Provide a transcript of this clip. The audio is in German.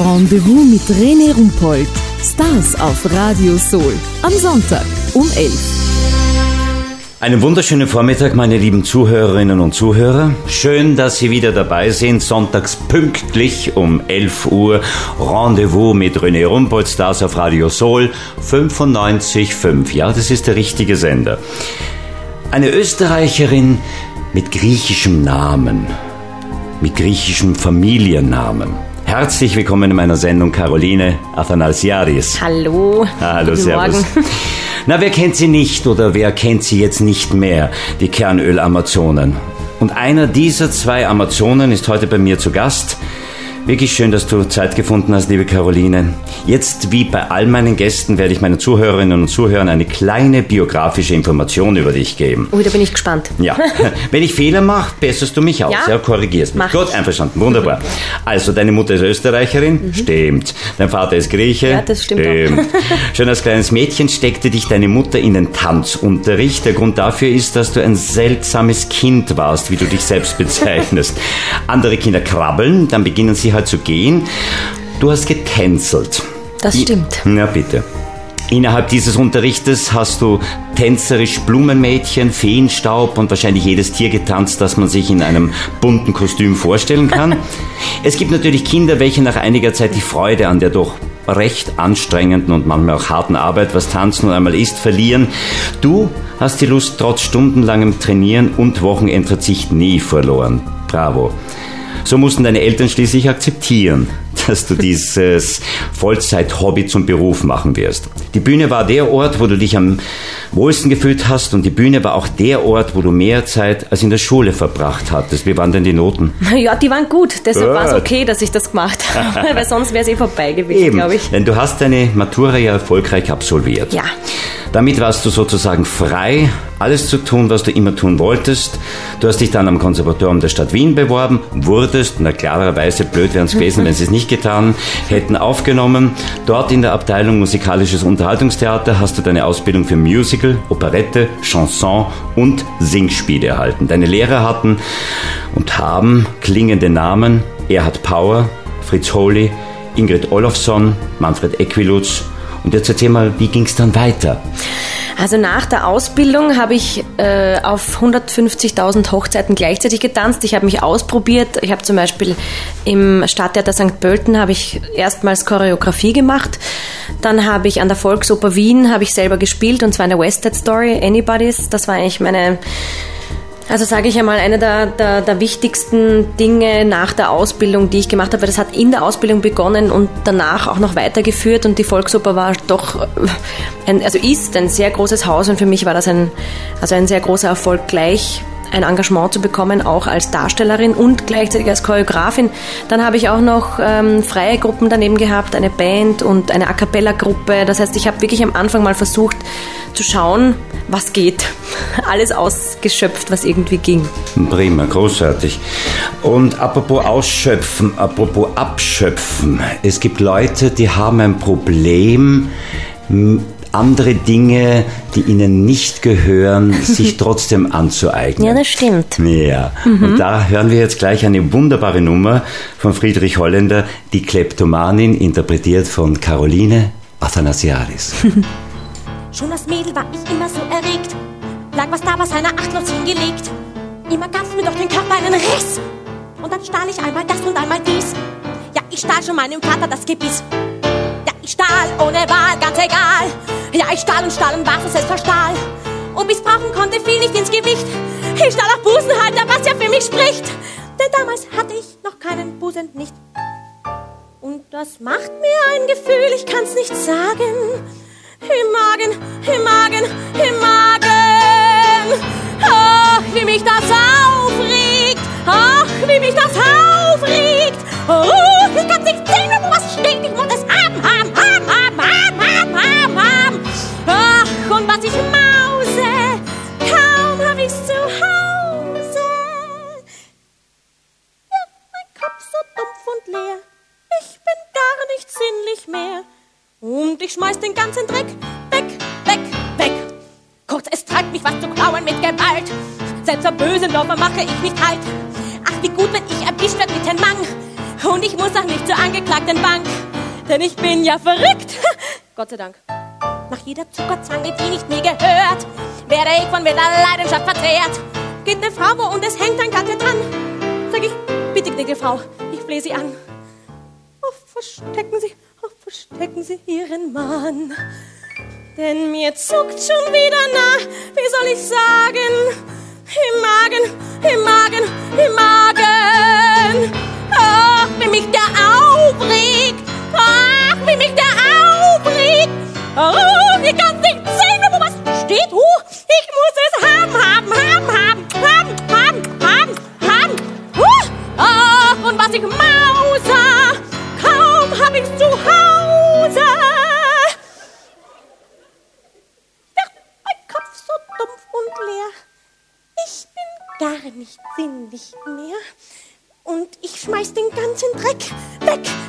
Rendezvous mit René Rumpold. Stars auf Radio Soul. Am Sonntag um 11. Einen wunderschönen Vormittag, meine lieben Zuhörerinnen und Zuhörer. Schön, dass Sie wieder dabei sind. Sonntags pünktlich um 11 Uhr. Rendezvous mit René Rumpold, Stars auf Radio Soul 95,5. Ja, das ist der richtige Sender. Eine Österreicherin mit griechischem Namen, mit griechischem Familiennamen. Herzlich willkommen in meiner Sendung, Caroline Athanasiadis. Hallo. Hallo, servus. Morgen. Na, wer kennt sie nicht oder wer kennt sie jetzt nicht mehr, die Kernöl-Amazonen? Und einer dieser zwei Amazonen ist heute bei mir zu Gast. Wirklich schön, dass du Zeit gefunden hast, liebe Caroline. Jetzt, wie bei all meinen Gästen, werde ich meinen Zuhörerinnen und Zuhörern eine kleine biografische Information über dich geben. Ui, da bin ich gespannt. Ja, wenn ich Fehler mache, besserst du mich aus, ja? Korrigierst mich. Gut, einverstanden, wunderbar. Also, deine Mutter ist Österreicherin? Stimmt. Dein Vater ist Grieche? Ja, das stimmt auch. Schon als kleines Mädchen steckte dich deine Mutter in den Tanzunterricht. Der Grund dafür ist, dass du ein seltsames Kind warst, wie du dich selbst bezeichnest. Andere Kinder krabbeln, dann beginnen sie halt zu gehen. Du hast getänzelt. Das stimmt. Na bitte. Innerhalb dieses Unterrichtes hast du tänzerisch Blumenmädchen, Feenstaub und wahrscheinlich jedes Tier getanzt, das man sich in einem bunten Kostüm vorstellen kann. Es gibt natürlich Kinder, welche nach einiger Zeit die Freude an der doch recht anstrengenden und manchmal auch harten Arbeit, was Tanzen nun einmal ist, verlieren. Du hast die Lust trotz stundenlangem Trainieren und Wochenendverzicht nie verloren. Bravo. So mussten deine Eltern schließlich akzeptieren, dass du dieses Vollzeit-Hobby zum Beruf machen wirst. Die Bühne war der Ort, wo du dich am wohlsten gefühlt hast, und die Bühne war auch der Ort, wo du mehr Zeit als in der Schule verbracht hattest. Wie waren denn die Noten? Ja, die waren gut. Deshalb war es okay, dass ich das gemacht habe, weil sonst wäre es vorbei gewesen, glaube ich. Denn du hast deine Matura ja erfolgreich absolviert. Ja. Damit warst du sozusagen frei, alles zu tun, was du immer tun wolltest. Du hast dich dann am Konservatorium der Stadt Wien beworben, wurdest, na klarerweise, blöd wären es gewesen, wenn sie es nicht getan hätten, aufgenommen. Dort in der Abteilung Musikalisches Unterhaltungstheater hast du deine Ausbildung für Musical, Operette, Chanson und Singspiele erhalten. Deine Lehrer hatten und haben klingende Namen: Erhard Pauer, Fritz Holy, Ingrid Olofsson, Manfred Equiluz. Und jetzt erzähl mal, wie ging es dann weiter? Also nach der Ausbildung habe ich auf 150.000 Hochzeiten gleichzeitig getanzt. Ich habe mich ausprobiert. Ich habe zum Beispiel im Stadttheater St. Pölten habe ich erstmals Choreografie gemacht. Dann habe ich an der Volksoper Wien habe ich selber gespielt, und zwar in der West Side Story, Anybody's. Das war eigentlich meine... Also sage ich einmal, eine der wichtigsten Dinge nach der Ausbildung, die ich gemacht habe, weil das hat in der Ausbildung begonnen und danach auch noch weitergeführt, und die Volksoper war doch, ist ein sehr großes Haus, und für mich war das ein sehr großer Erfolg, gleich ein Engagement zu bekommen, auch als Darstellerin und gleichzeitig als Choreografin. Dann habe ich auch noch freie Gruppen daneben gehabt, eine Band und eine A-Cappella-Gruppe. Das heißt, ich habe wirklich am Anfang mal versucht zu schauen, was geht. Alles ausgeschöpft, was irgendwie ging. Prima, großartig. Und apropos Ausschöpfen, apropos Abschöpfen. Es gibt Leute, die haben ein Problem, andere Dinge, die ihnen nicht gehören, sich trotzdem anzueignen. Ja, das stimmt. Ja, und da hören wir jetzt gleich eine wunderbare Nummer von Friedrich Holländer, die Kleptomanin, interpretiert von Caroline Athanasiadis. Schon als Mädel war ich immer so erregt, lag was da, was einer achtlos hingelegt. Immer gab's mir doch den Körper einen Riss, und dann stahl ich einmal das und einmal dies. Ja, ich stahl schon meinem Vater das Gebiss. Ja, ich stahl ohne Wahl, ganz egal. Ja, ich stahl und warf es verstahl. Und missbrauchen konnte viel nicht ins Gewicht. Ich stahl auch Busenhalter, was ja für mich spricht. Denn damals hatte ich noch keinen Busen, nicht. Und das macht mir ein Gefühl, ich kann's nicht sagen. Im Magen, im Magen, im Magen. Ach, wie mich das aufregt. Ach, wie mich das aufregt. Oh, ich kann's nicht sehen, wo was steht. Ich muss es haben. Ach, und was ich mause, kaum hab ich's zu Hause. Ja, mein Kopf so dumpf und leer. Ich bin gar nicht sinnlich mehr. Und ich schmeiß den ganzen Dreck weg, weg, weg. Kurz, es treibt mich was zu klauen mit Gewalt. Selbst der bösen Läufer mache ich nicht halt. Ach, wie gut, wenn ich erwischt werd mit den Mang. Und ich muss auch nicht zur angeklagten Bank, denn ich bin ja verrückt. Gott sei Dank. Nach jeder Zuckerzange, die nicht mir gehört, werde ich von wilder Leidenschaft verzehrt. Geht eine Frau wo und es hängt ein Gatte dran, sag ich, bitte gnädige Frau, ich flehe Sie an. Oh, verstecken Sie Ihren Mann. Denn mir zuckt schon wieder nach, wie soll ich sagen, im Magen. Ach, wie mich der aufregt, wie mich der aufregt. Oh, ich kann's nicht sehen, wo was steht. Ich muss es haben. Ach, und was ich mauser, kaum hab ich's zu Hause. Mein Kopf so dumpf und leer. Ich bin gar nicht sinnlich mehr. Und ich schmeiß den ganzen Dreck weg